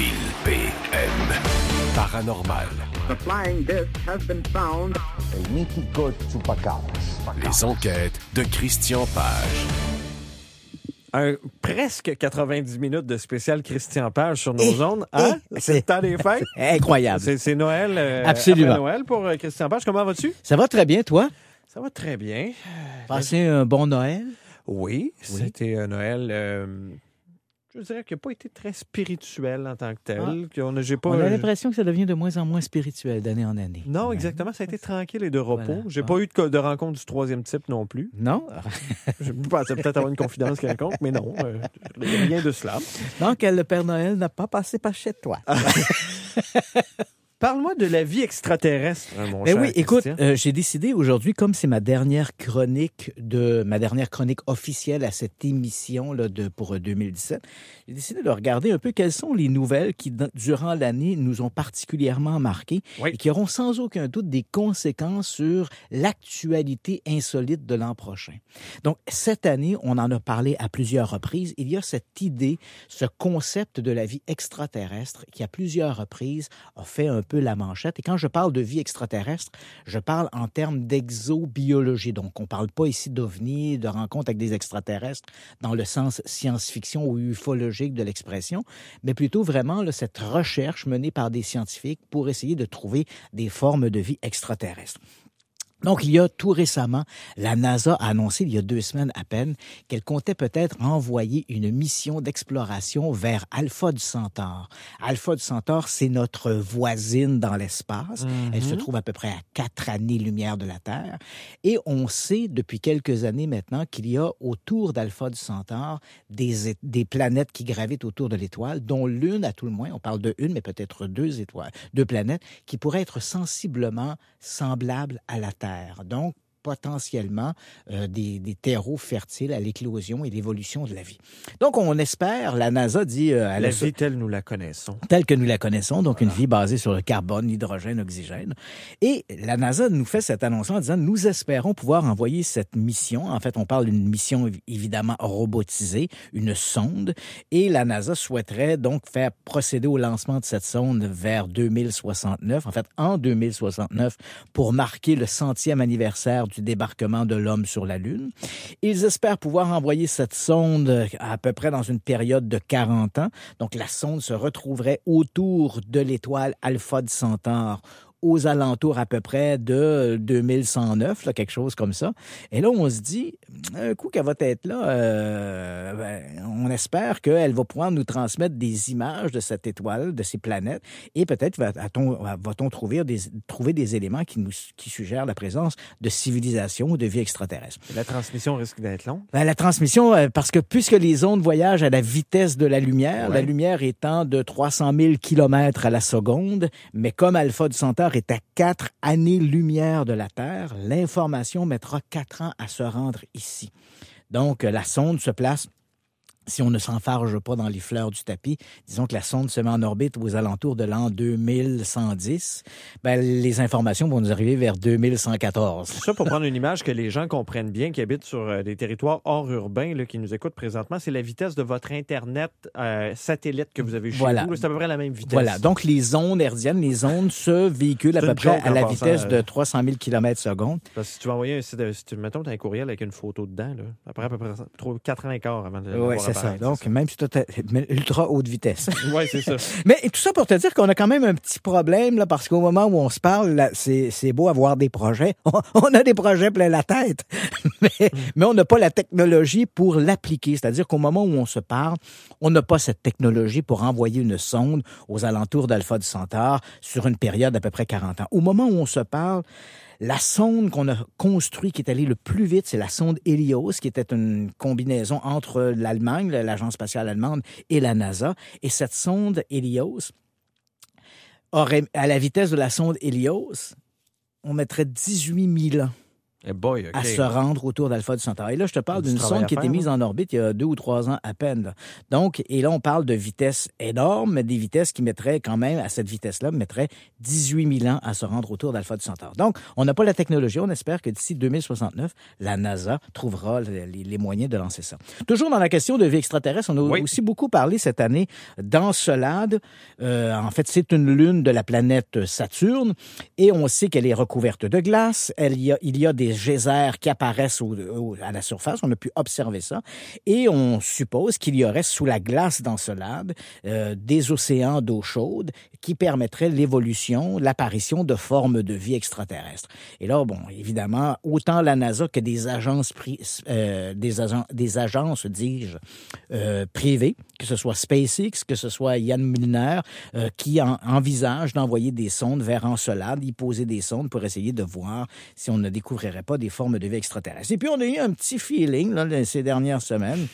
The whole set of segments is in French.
Phil PM. Paranormal. The flying disc has been found. El mítico Chupacabras. Les enquêtes de Christian Page. Presque 90 minutes de spécial Christian Page sur nos ondes. Hein? C'est le temps des fêtes. Incroyable. C'est Noël. Absolument. Après Noël pour Christian Page. Comment vas-tu? Ça va très bien, toi? Ça va très bien. Passé un bon Noël? Oui, c'était un Noël... je dirais qu'il n'a pas été très spirituel en tant que tel. On a l'impression que ça devient de moins en moins spirituel d'année en année. Non, exactement. Ça a été tranquille et de repos. Voilà. J'ai pas eu de rencontre du troisième type non plus. Non? Je pensais peut-être avoir une confidence quelconque, mais non. Rien de cela. Donc, le Père Noël n'a pas passé par chez toi. Parle-moi de la vie extraterrestre, mon Ben cher oui, écoute, Christian. j'ai décidé aujourd'hui, comme c'est ma dernière chronique officielle à cette émission là, pour 2017, j'ai décidé de regarder un peu quelles sont les nouvelles qui, durant l'année, nous ont particulièrement marqués et qui auront sans aucun doute des conséquences sur l'actualité insolite de l'an prochain. Donc, cette année, on en a parlé à plusieurs reprises. Il y a cette idée, ce concept de la vie extraterrestre qui, à plusieurs reprises, a fait un peu la manchette. Et quand je parle de vie extraterrestre, je parle en termes d'exobiologie. Donc, on ne parle pas ici d'ovnis, de rencontres avec des extraterrestres dans le sens science-fiction ou ufologique de l'expression, mais plutôt vraiment là, cette recherche menée par des scientifiques pour essayer de trouver des formes de vie extraterrestres. Donc, il y a tout récemment, la NASA a annoncé, il y a 2 semaines à peine, qu'elle comptait peut-être envoyer une mission d'exploration vers Alpha du Centaure. Alpha du Centaure, c'est notre voisine dans l'espace. Elle se trouve à peu près à 4 années-lumière de la Terre. Et on sait depuis quelques années maintenant qu'il y a autour d'Alpha du Centaure des planètes qui gravitent autour de l'étoile, dont l'une, à tout le moins, on parle de une, mais peut-être 2 planètes, qui pourraient être sensiblement semblables à la Terre. Donc, potentiellement des terreaux fertiles à l'éclosion et l'évolution de la vie. Donc, on espère, la NASA dit... la vie telle nous la connaissons. Telle que nous la connaissons, donc une vie basée sur le carbone, l'hydrogène, l'oxygène. Et la NASA nous fait cette annonce en disant, nous espérons pouvoir envoyer cette mission. En fait, on parle d'une mission évidemment robotisée, une sonde. Et la NASA souhaiterait donc faire procéder au lancement de cette sonde vers 2069, en fait, en 2069, pour marquer le 100e anniversaire du débarquement de l'homme sur la Lune. Ils espèrent pouvoir envoyer cette sonde à peu près dans une période de 40 ans. Donc, la sonde se retrouverait autour de l'étoile Alpha du Centaure aux alentours à peu près de 2109, là, quelque chose comme ça. Et là, on se dit, un coup qu'elle va être là, on espère qu'elle va pouvoir nous transmettre des images de cette étoile, de ces planètes, et peut-être va-t-on trouver des éléments qui suggèrent la présence de civilisation ou de vie extraterrestre. La transmission risque d'être longue? La transmission, parce que puisque les ondes voyagent à la vitesse de la lumière, la lumière étant de 300 000 km à la seconde, mais comme Alpha du Centaure est à 4 années-lumière de la Terre, l'information mettra 4 ans à se rendre ici. Donc, la sonde se place, si on ne s'enfarge pas dans les fleurs du tapis, disons que la sonde se met en orbite aux alentours de l'an 2110, les informations vont nous arriver vers 2114. C'est ça, pour prendre une image que les gens comprennent bien, qui habitent sur des territoires hors urbains, là, qui nous écoutent présentement, c'est la vitesse de votre Internet satellite que vous avez chez vous. C'est à peu près la même vitesse. Voilà, donc les ondes hertziennes, les ondes se véhiculent à peu près à la vitesse de 300 000 km/s. Parce que si tu vas envoyer mettons, tu as un courriel avec une photo dedans, là, après à peu près 4 ans et quart avant de l'avoir. C'est ça. Donc, même si tu as ultra haute vitesse. Oui, c'est ça. Mais tout ça pour te dire qu'on a quand même un petit problème, là, parce qu'au moment où on se parle, là, c'est beau avoir des projets. On a des projets plein la tête, mais on n'a pas la technologie pour l'appliquer. C'est-à-dire qu'au moment où on se parle, on n'a pas cette technologie pour envoyer une sonde aux alentours d'Alpha du Centaure sur une période d'à peu près 40 ans. Au moment où on se parle, la sonde qu'on a construite, qui est allée le plus vite, c'est la sonde Helios, qui était une combinaison entre l'Allemagne, l'Agence spatiale allemande, et la NASA. Et cette sonde Helios aurait, à la vitesse de la sonde Helios, on mettrait 18 000 ans à se rendre autour d'Alpha du Centaure. Et là, je te parle d'une sonde qui a été mise en orbite il y a 2 ou 3 ans à peine. Là. Donc, et là, on parle de vitesses énormes, mais des vitesses qui mettraient quand même, à cette vitesse-là, 18 000 ans à se rendre autour d'Alpha du Centaure. Donc, on n'a pas la technologie. On espère que d'ici 2069, la NASA trouvera les moyens de lancer ça. Toujours dans la question de vie extraterrestre, on a aussi beaucoup parlé cette année d'Encelade. En fait, c'est une lune de la planète Saturne et on sait qu'elle est recouverte de glace. Il y a des geysers qui apparaissent à la surface. On a pu observer ça. Et on suppose qu'il y aurait sous la glace d'Encelade des océans d'eau chaude qui permettraient l'évolution, l'apparition de formes de vie extraterrestres. Et là, bon, évidemment, autant la NASA que des agences privées, que ce soit SpaceX, que ce soit Yann Milner, qui envisagent d'envoyer des sondes vers Encelade, y poser des sondes pour essayer de voir si on ne découvrirait pas des formes de vie extraterrestres. Et puis, on a eu un petit feeling là, ces dernières semaines.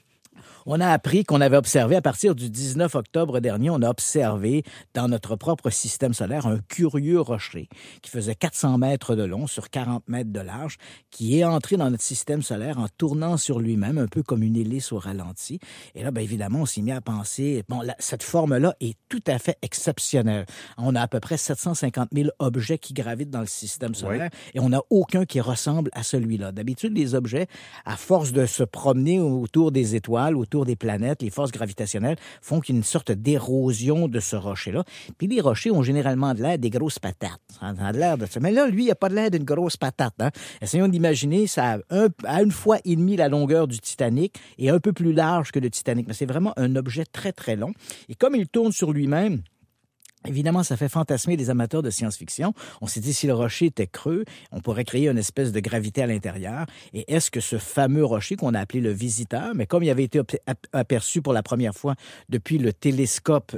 On a appris qu'on avait observé, à partir du 19 octobre dernier, on a observé dans notre propre système solaire un curieux rocher qui faisait 400 mètres de long sur 40 mètres de large, qui est entré dans notre système solaire en tournant sur lui-même, un peu comme une hélice au ralenti. Et là, bien évidemment, on s'est mis à penser, cette forme-là est tout à fait exceptionnelle. On a à peu près 750 000 objets qui gravitent dans le système solaire et on n'a aucun qui ressemble à celui-là. D'habitude, les objets, à force de se promener autour des étoiles, autour des planètes, les forces gravitationnelles font qu'il y a une sorte d'érosion de ce rocher-là. Puis les rochers ont généralement de l'air des grosses patates. Ça a l'air de ça. Mais là, lui, il n'a pas de l'air d'une grosse patate. Hein? Essayons d'imaginer, ça a une fois et demie la longueur du Titanic et un peu plus large que le Titanic. Mais c'est vraiment un objet très, très long. Et comme il tourne sur lui-même, évidemment, ça fait fantasmer les amateurs de science-fiction. On s'est dit, si le rocher était creux, on pourrait créer une espèce de gravité à l'intérieur. Et est-ce que ce fameux rocher qu'on a appelé le Visiteur, mais comme il avait été aperçu pour la première fois depuis le télescope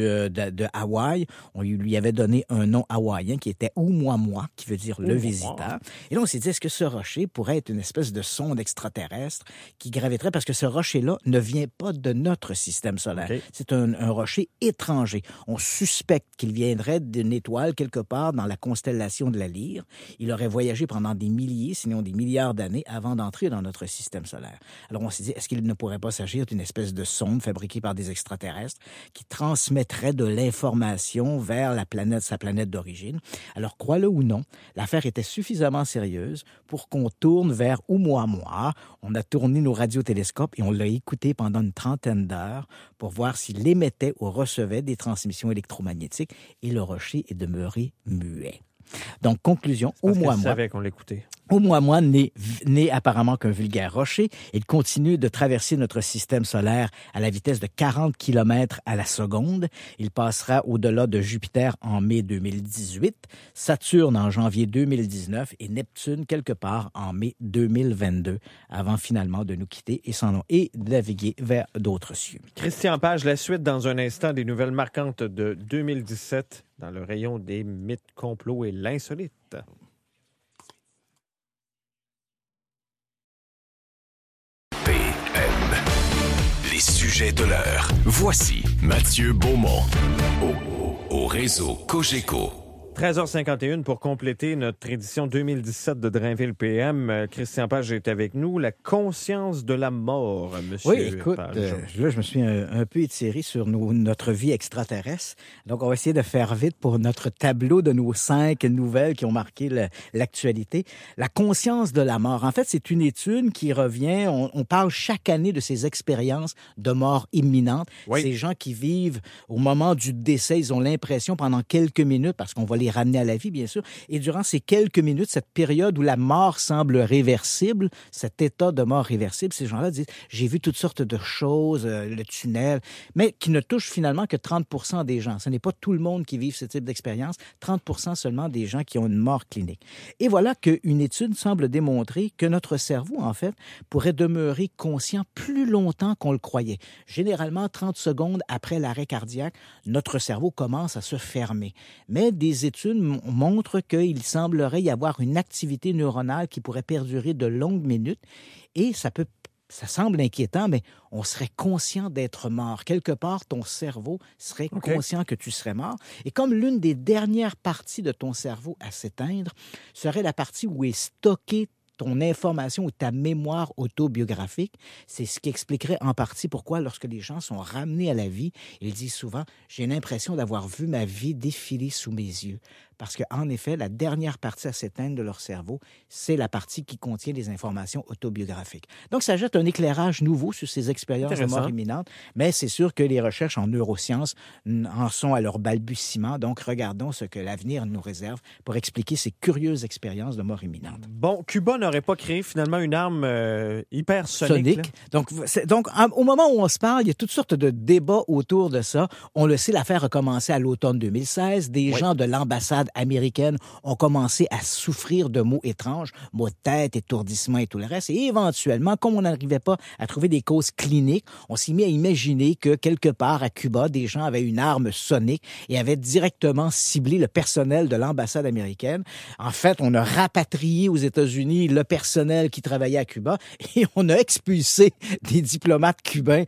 de Hawaï, on lui avait donné un nom hawaïen qui était Oumuamua, qui veut dire le Visiteur. Et là, on s'est dit, est-ce que ce rocher pourrait être une espèce de sonde extraterrestre qui graviterait? Parce que ce rocher-là ne vient pas de notre système solaire. Okay. C'est un rocher étranger. On suspecte qu'il viendrait d'une étoile quelque part dans la constellation de la Lyre. Il aurait voyagé pendant des milliers, sinon des milliards d'années avant d'entrer dans notre système solaire. Alors on s'est dit, est-ce qu'il ne pourrait pas s'agir d'une espèce de sonde fabriquée par des extraterrestres qui transmettrait de l'information vers sa planète d'origine? Alors crois-le ou non, l'affaire était suffisamment sérieuse pour qu'on tourne vers Oumuamua. On a tourné nos radiotélescopes et on l'a écouté pendant une 30aine d'heures pour voir s'il émettait ou recevait des transmissions électromagnétiques. Et le rocher est demeuré muet. Donc, conclusion, Oumuamua savait qu'on l'écoutait. Oumuamua n'est apparemment qu'un vulgaire rocher. Il continue de traverser notre système solaire à la vitesse de 40 km à la seconde. Il passera au-delà de Jupiter en mai 2018, Saturne en janvier 2019 et Neptune quelque part en mai 2022, avant finalement de nous quitter et de naviguer vers d'autres cieux. Christian Page, la suite dans un instant des nouvelles marquantes de 2017 dans le rayon des mythes, complots et l'insolite. Les sujets de l'heure. Voici Mathieu Beaumont au réseau Cogeco. 13h51 pour compléter notre édition 2017 de Drainville PM. Christian Page est avec nous. La conscience de la mort, monsieur. Oui, écoute, là, je me suis un peu étiré sur notre vie extraterrestre. Donc, on va essayer de faire vite pour notre tableau de nos 5 nouvelles qui ont marqué l'actualité. La conscience de la mort. En fait, c'est une étude qui revient. On parle chaque année de ces expériences de mort imminente. Oui. Ces gens qui vivent au moment du décès, ils ont l'impression pendant quelques minutes, parce qu'on va les ramener à la vie, bien sûr. Et durant ces quelques minutes, cette période où la mort semble réversible, cet état de mort réversible, ces gens-là disent « j'ai vu toutes sortes de choses, le tunnel », mais qui ne touche finalement que 30% des gens. Ce n'est pas tout le monde qui vit ce type d'expérience, 30% seulement des gens qui ont une mort clinique. Et voilà qu'une étude semble démontrer que notre cerveau, en fait, pourrait demeurer conscient plus longtemps qu'on le croyait. Généralement, 30 secondes après l'arrêt cardiaque, notre cerveau commence à se fermer. Mais des études montrent qu'il semblerait y avoir une activité neuronale qui pourrait perdurer de longues minutes et ça peut ça semble inquiétant, mais on serait conscient d'être mort. Quelque part, ton cerveau serait conscient que tu serais mort. Et comme l'une des dernières parties de ton cerveau à s'éteindre serait la partie où est stockée ton information ou ta mémoire autobiographique, c'est ce qui expliquerait en partie pourquoi, lorsque les gens sont ramenés à la vie, ils disent souvent « j'ai l'impression d'avoir vu ma vie défiler sous mes yeux ». Parce qu'en effet, la dernière partie à s'éteindre de leur cerveau, c'est la partie qui contient des informations autobiographiques. Donc, ça jette un éclairage nouveau sur ces expériences de mort imminente, mais c'est sûr que les recherches en neurosciences en sont à leur balbutiement. Donc, regardons ce que l'avenir nous réserve pour expliquer ces curieuses expériences de mort imminente. Bon, Cuba n'aurait pas créé finalement une arme hypersonique. Donc, au moment où on se parle, il y a toutes sortes de débats autour de ça. On le sait, l'affaire a commencé à l'automne 2016. Des gens de l'ambassade américaine ont commencé à souffrir de mots étranges, mots de tête, étourdissement et tout le reste. Et éventuellement, comme on n'arrivait pas à trouver des causes cliniques, on s'est mis à imaginer que quelque part à Cuba, des gens avaient une arme sonique et avaient directement ciblé le personnel de l'ambassade américaine. En fait, on a rapatrié aux États-Unis le personnel qui travaillait à Cuba et on a expulsé des diplomates cubains.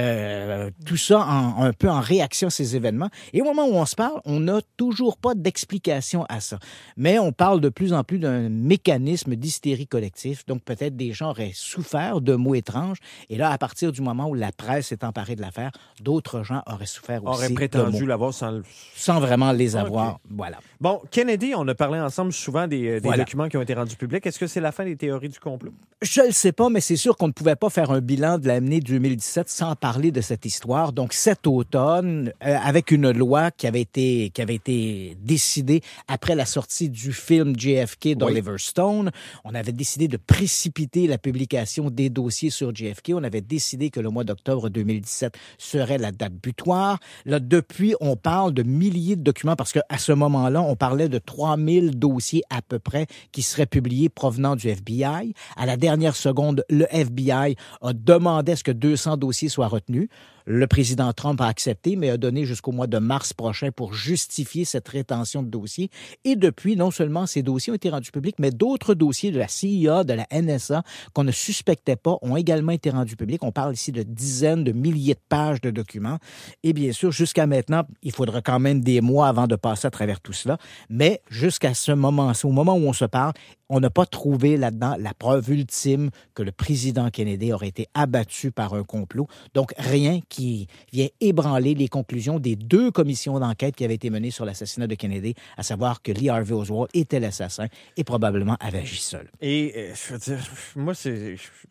Tout ça un peu en réaction à ces événements. Et au moment où on se parle, on n'a toujours pas d'explication à ça. Mais on parle de plus en plus d'un mécanisme d'hystérie collective. Donc, peut-être des gens auraient souffert de mots étranges. Et là, à partir du moment où la presse s'est emparée de l'affaire, d'autres gens auraient souffert aussi. Auraient prétendu l'avoir sans vraiment les avoir. Voilà. Bon, Kennedy, on a parlé ensemble souvent des documents qui ont été rendus publics. Est-ce que c'est la fin des théories du complot? Je ne le sais pas, mais c'est sûr qu'on ne pouvait pas faire un bilan de l'année 2017 sans parler de cette histoire. Donc, cet automne, avec une loi qui avait été décidée après la sortie du film JFK d'Oliver Stone, on avait décidé de précipiter la publication des dossiers sur JFK. On avait décidé que le mois d'octobre 2017 serait la date butoir. Là, depuis, on parle de milliers de documents parce qu'à ce moment-là, on parlait de 3000 dossiers à peu près qui seraient publiés provenant du FBI. À la dernière seconde, le FBI a demandé à ce que 200 dossiers soient retenus. Le président Trump a accepté, mais a donné jusqu'au mois de mars prochain pour justifier cette rétention de dossiers. Et depuis, non seulement ces dossiers ont été rendus publics, mais d'autres dossiers de la CIA, de la NSA, qu'on ne suspectait pas, ont également été rendus publics. On parle ici de dizaines de milliers de pages de documents. Et bien sûr, jusqu'à maintenant, il faudra quand même des mois avant de passer à travers tout cela. Mais jusqu'à ce moment, au moment où on se parle, on n'a pas trouvé là-dedans la preuve ultime que le président Kennedy aurait été abattu par un complot. Donc, rien qui vient ébranler les conclusions des 2 commissions d'enquête qui avaient été menées sur l'assassinat de Kennedy, à savoir que Lee Harvey Oswald était l'assassin et probablement avait agi seul. Et je veux dire, moi, c'est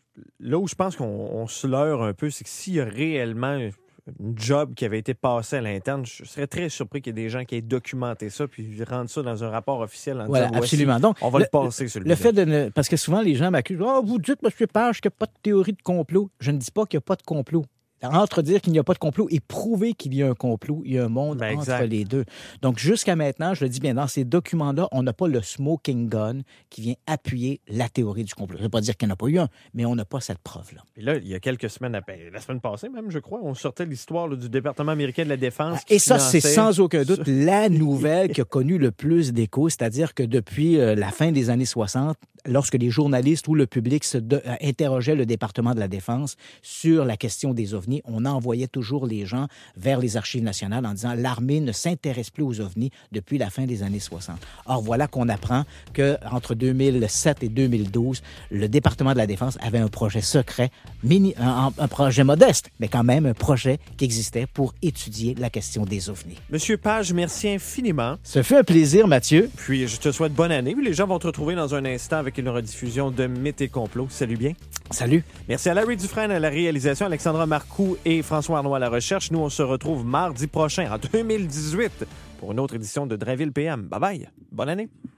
là où je pense qu'on se leurre un peu, c'est que s'il y a réellement une job qui avait été passée à l'interne, je serais très surpris qu'il y ait des gens qui aient documenté ça puis rendent ça dans un rapport officiel en disant, absolument. Donc, on va le passer celui-là. Le fait parce que souvent les gens m'accusent, vous dites, M. Page, qu'il n'y a pas de théorie de complot. Je ne dis pas qu'il n'y a pas de complot. Entre dire qu'il n'y a pas de complot et prouver qu'il y a un complot, il y a un monde entre les deux. Donc, jusqu'à maintenant, je le dis bien, dans ces documents-là, on n'a pas le smoking gun qui vient appuyer la théorie du complot. Ça ne veut pas dire qu'il n'y en a pas eu un, mais on n'a pas cette preuve-là. Et là, il y a quelques semaines, la semaine passée même, je crois, on sortait l'histoire du département américain de la Défense. Et ça, c'est sans aucun doute la nouvelle qui a connu le plus d'écho, c'est-à-dire que depuis la fin des années 60, lorsque les journalistes ou le public interrogeaient le département de la Défense sur la question des ovnis, on envoyait toujours les gens vers les archives nationales en disant « l'armée ne s'intéresse plus aux ovnis depuis la fin des années 60 ». Or, voilà qu'on apprend qu'entre 2007 et 2012, le département de la Défense avait un projet secret, un projet modeste, mais quand même un projet qui existait pour étudier la question des ovnis. Monsieur Page, merci infiniment. Ça fait un plaisir, Mathieu. Puis, je te souhaite bonne année. Les gens vont te retrouver dans un instant avec une rediffusion de Mythes et Complots. Salut bien. Salut. Merci à Larry Dufresne à la réalisation, Alexandra Marcoux et François Arnois à la recherche. Nous, on se retrouve mardi prochain, en 2018, pour une autre édition de Drainville PM. Bye bye. Bonne année.